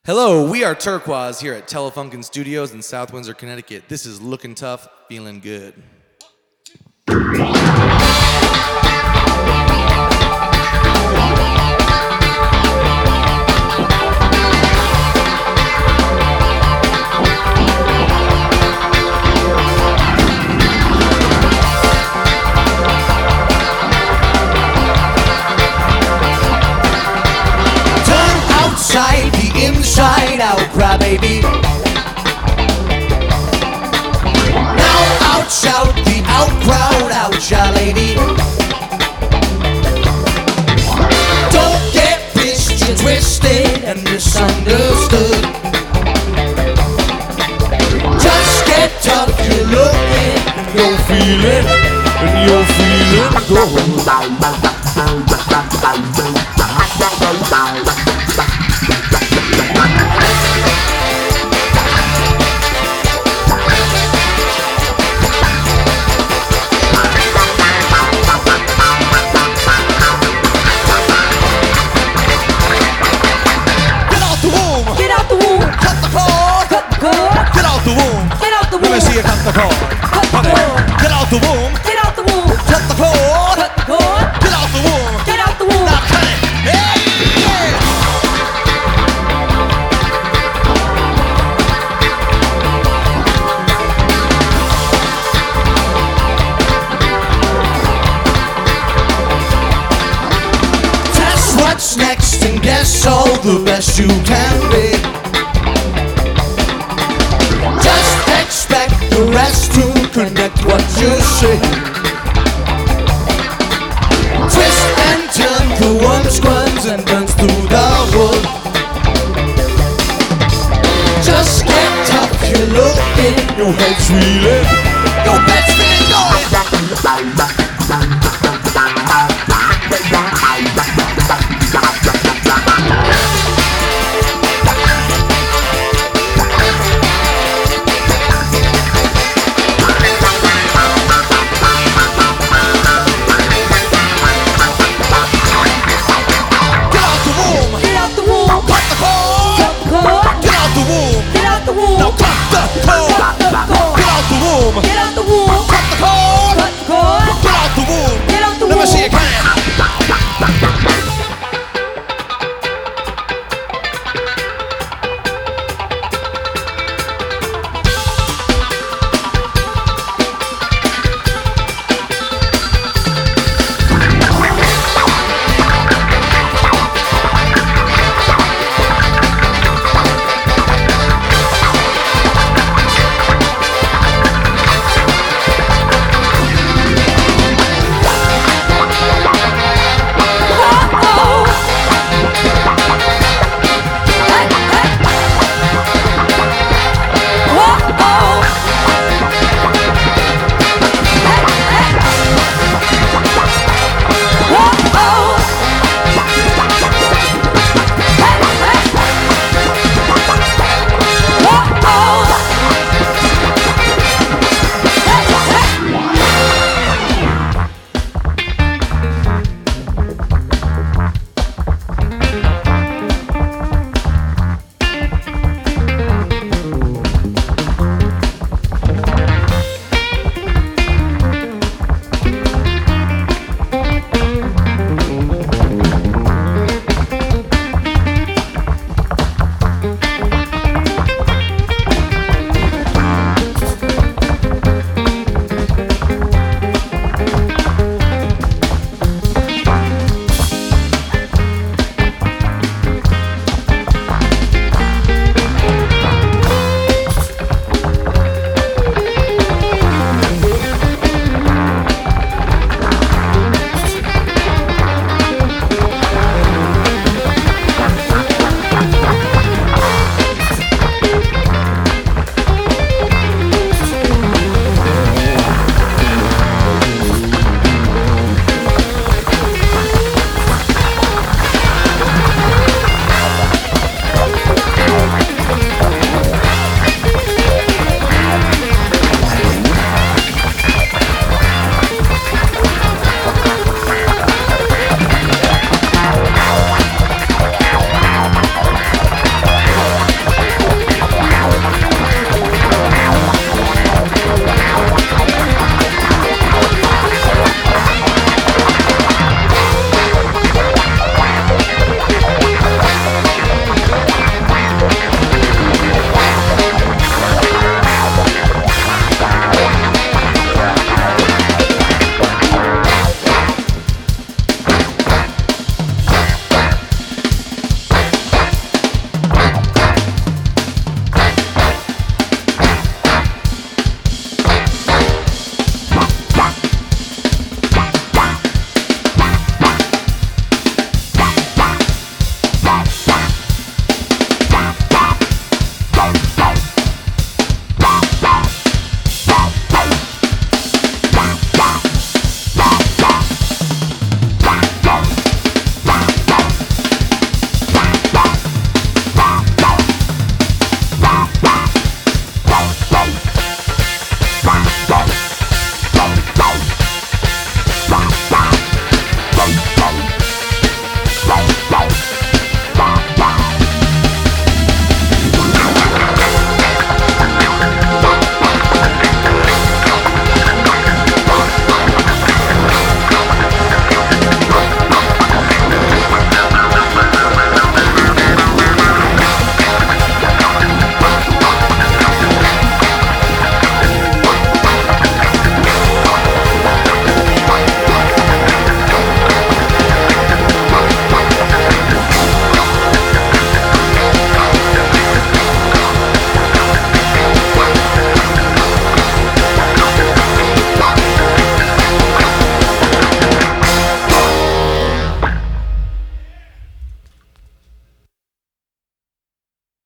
Hello, we are Turquoise here at Telefunken Studios in South Windsor, Connecticut. This is Looking Tough, Feeling Good. Inside out, crybaby. Now out shout the out crowd, out ya lady. Don't get pissed, you're twisted and misunderstood. Just get tough, you're looking, you're feeling, and you're feeling good. Let me see you cut the cord. Get out the womb. Get out the womb. Cut the cord. Cut the cord. Get out the womb. Get out the womb. Now cut it. Hey! Test what's next and guess all the best you can be. The rest to connect what you see. Twist and turn, the worm squirms and burns through the wood. Just get tough, you're looking, your head's reeling, your bed's feeling good.